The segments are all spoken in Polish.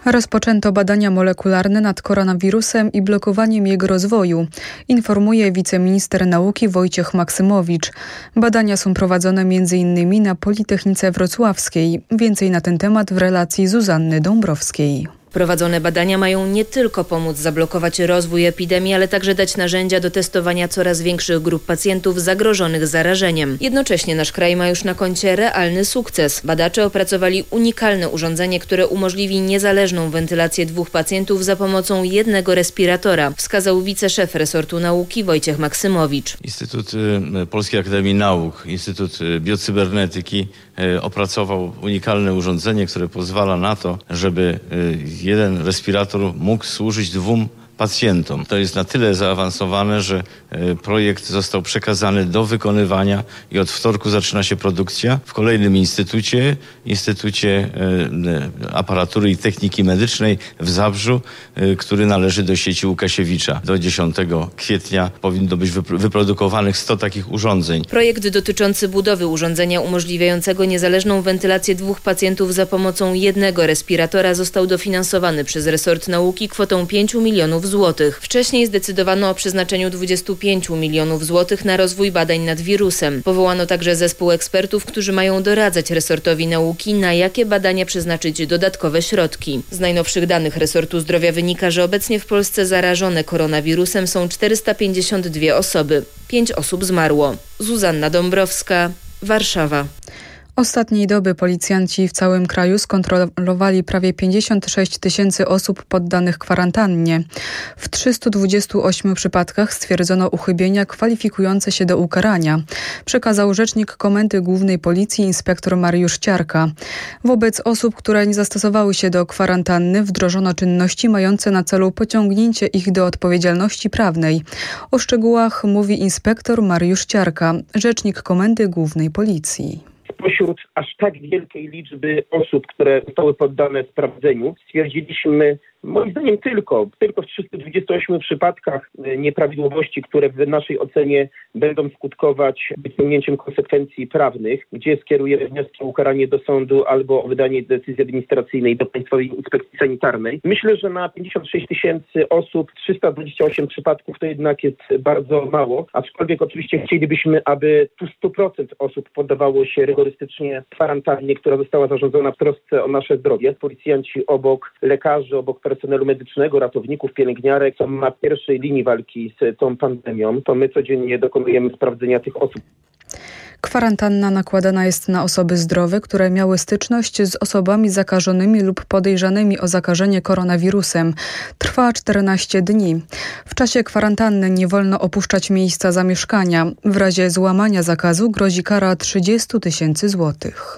Rozpoczęto badania molekularne nad koronawirusem i blokowaniem jego rozwoju, informuje wiceminister nauki Wojciech Maksymowicz. Badania są prowadzone m.in. na Politechnice Wrocławskiej. Więcej na ten temat w relacji Zuzanny Dąbrowskiej. Prowadzone badania mają nie tylko pomóc zablokować rozwój epidemii, ale także dać narzędzia do testowania coraz większych grup pacjentów zagrożonych zarażeniem. Jednocześnie nasz kraj ma już na koncie realny sukces. Badacze opracowali unikalne urządzenie, które umożliwi niezależną wentylację 2 pacjentów za pomocą jednego respiratora, wskazał wiceszef resortu nauki Wojciech Maksymowicz. Instytut Polskiej Akademii Nauk, Instytut Biocybernetyki opracował unikalne urządzenie, które pozwala na to, żeby jeden respirator mógł służyć 2 pacjentom. To jest na tyle zaawansowane, że projekt został przekazany do wykonywania i od wtorku zaczyna się produkcja w kolejnym Instytucie Aparatury i Techniki Medycznej w Zabrzu, który należy do sieci Łukasiewicza. Do 10 kwietnia powinno być wyprodukowanych 100 takich urządzeń. Projekt dotyczący budowy urządzenia umożliwiającego niezależną wentylację 2 pacjentów za pomocą jednego respiratora został dofinansowany przez resort nauki kwotą 5 milionów złotych. Wcześniej zdecydowano o przeznaczeniu 25 milionów złotych na rozwój badań nad wirusem. Powołano także zespół ekspertów, którzy mają doradzać resortowi nauki, na jakie badania przeznaczyć dodatkowe środki. Z najnowszych danych resortu zdrowia wynika, że obecnie w Polsce zarażone koronawirusem są 452 osoby. 5 osób zmarło. Zuzanna Dąbrowska, Warszawa. Ostatniej doby policjanci w całym kraju skontrolowali prawie 56 000 osób poddanych kwarantannie. W 328 przypadkach stwierdzono uchybienia kwalifikujące się do ukarania, przekazał rzecznik Komendy Głównej Policji inspektor Mariusz Ciarka. Wobec osób, które nie zastosowały się do kwarantanny, wdrożono czynności mające na celu pociągnięcie ich do odpowiedzialności prawnej. O szczegółach mówi inspektor Mariusz Ciarka, rzecznik Komendy Głównej Policji. Pośród aż tak wielkiej liczby osób, które zostały poddane sprawdzeniu, stwierdziliśmy, moim zdaniem tylko w 328 przypadkach nieprawidłowości, które w naszej ocenie będą skutkować wyciągnięciem konsekwencji prawnych, gdzie skierujemy wnioski o ukaranie do sądu albo o wydanie decyzji administracyjnej do Państwowej Inspekcji Sanitarnej. Myślę, że na 56 000 osób 328 przypadków to jednak jest bardzo mało, aczkolwiek oczywiście chcielibyśmy, aby tu 100% osób poddawało się rygorystycznie kwarantannie, która została zarządzona w trosce o nasze zdrowie. Policjanci obok lekarzy, obok personelu medycznego, ratowników, pielęgniarek są na pierwszej linii walki z tą pandemią. To my codziennie dokonujemy sprawdzenia tych osób. Kwarantanna nakładana jest na osoby zdrowe, które miały styczność z osobami zakażonymi lub podejrzanymi o zakażenie koronawirusem. Trwa 14 dni. W czasie kwarantanny nie wolno opuszczać miejsca zamieszkania. W razie złamania zakazu grozi kara 30 000 złotych.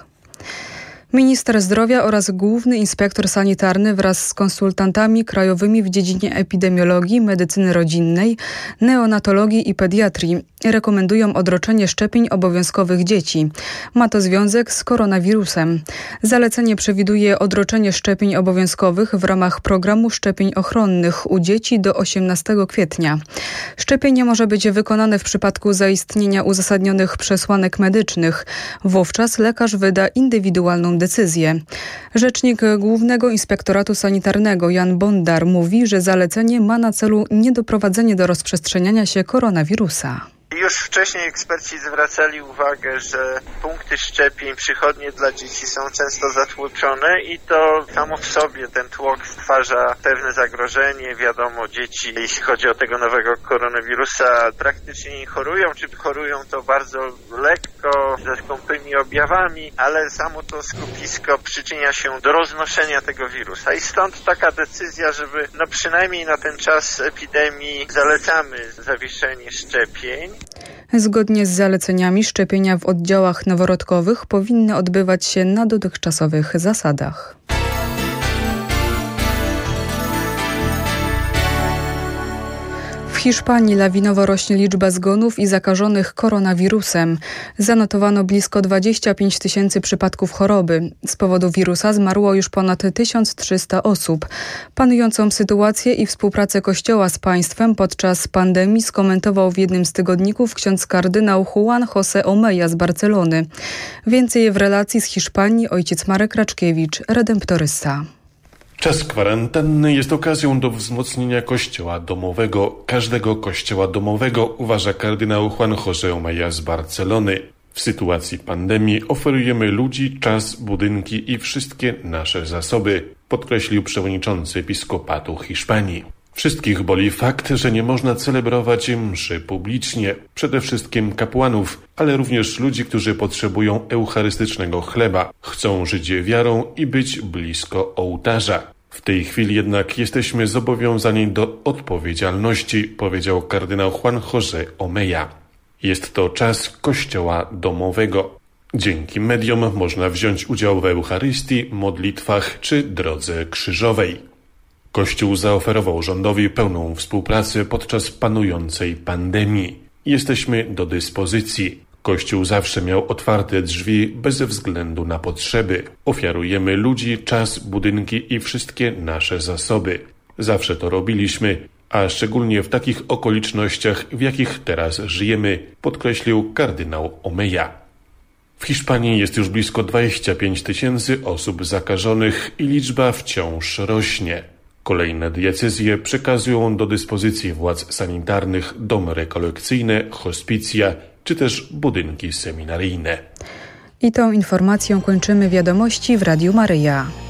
Minister zdrowia oraz główny inspektor sanitarny wraz z konsultantami krajowymi w dziedzinie epidemiologii, medycyny rodzinnej, neonatologii i pediatrii rekomendują odroczenie szczepień obowiązkowych dzieci. Ma to związek z koronawirusem. Zalecenie przewiduje odroczenie szczepień obowiązkowych w ramach programu szczepień ochronnych u dzieci do 18 kwietnia. Szczepienie może być wykonane w przypadku zaistnienia uzasadnionych przesłanek medycznych. Wówczas lekarz wyda indywidualną decyzję. Rzecznik Głównego Inspektoratu Sanitarnego Jan Bondar mówi, że zalecenie ma na celu niedoprowadzenie do rozprzestrzeniania się koronawirusa. Już wcześniej eksperci zwracali uwagę, że punkty szczepień, przychodnie dla dzieci są często zatłoczone i to samo w sobie ten tłok stwarza pewne zagrożenie. Wiadomo, dzieci, jeśli chodzi o tego nowego koronawirusa, praktycznie nie chorują, czy chorują to bardzo lekko, ze skąpymi objawami, ale samo to skupisko przyczynia się do roznoszenia tego wirusa. I stąd taka decyzja, żeby przynajmniej na ten czas epidemii zalecamy zawieszenie szczepień. Zgodnie z zaleceniami szczepienia w oddziałach noworodkowych powinny odbywać się na dotychczasowych zasadach. W Hiszpanii lawinowo rośnie liczba zgonów i zakażonych koronawirusem. Zanotowano blisko 25 000 przypadków choroby. Z powodu wirusa zmarło już ponad 1300 osób. Panującą sytuację i współpracę Kościoła z państwem podczas pandemii skomentował w jednym z tygodników ksiądz kardynał Juan José Omeya z Barcelony. Więcej w relacji z Hiszpanii ojciec Marek Raczkiewicz, redemptorysta. Czas kwarantanny jest okazją do wzmocnienia kościoła domowego, każdego kościoła domowego, uważa kardynał Juan José Omeya z Barcelony. W sytuacji pandemii oferujemy ludzi, czas, budynki i wszystkie nasze zasoby, podkreślił przewodniczący episkopatu Hiszpanii. Wszystkich boli fakt, że nie można celebrować mszy publicznie, przede wszystkim kapłanów, ale również ludzi, którzy potrzebują eucharystycznego chleba, chcą żyć wiarą i być blisko ołtarza. W tej chwili jednak jesteśmy zobowiązani do odpowiedzialności, powiedział kardynał Juan José Omeya. Jest to czas kościoła domowego. Dzięki mediom można wziąć udział w Eucharystii, modlitwach czy drodze krzyżowej. Kościół zaoferował rządowi pełną współpracę podczas panującej pandemii. Jesteśmy do dyspozycji. Kościół zawsze miał otwarte drzwi bez względu na potrzeby. Ofiarujemy ludzi, czas, budynki i wszystkie nasze zasoby. Zawsze to robiliśmy, a szczególnie w takich okolicznościach, w jakich teraz żyjemy, podkreślił kardynał Omeya. W Hiszpanii jest już blisko 25 000 osób zakażonych i liczba wciąż rośnie. Kolejne diecezje przekazują do dyspozycji władz sanitarnych domy rekolekcyjne, hospicja czy też budynki seminaryjne. I tą informacją kończymy wiadomości w Radiu Maryja.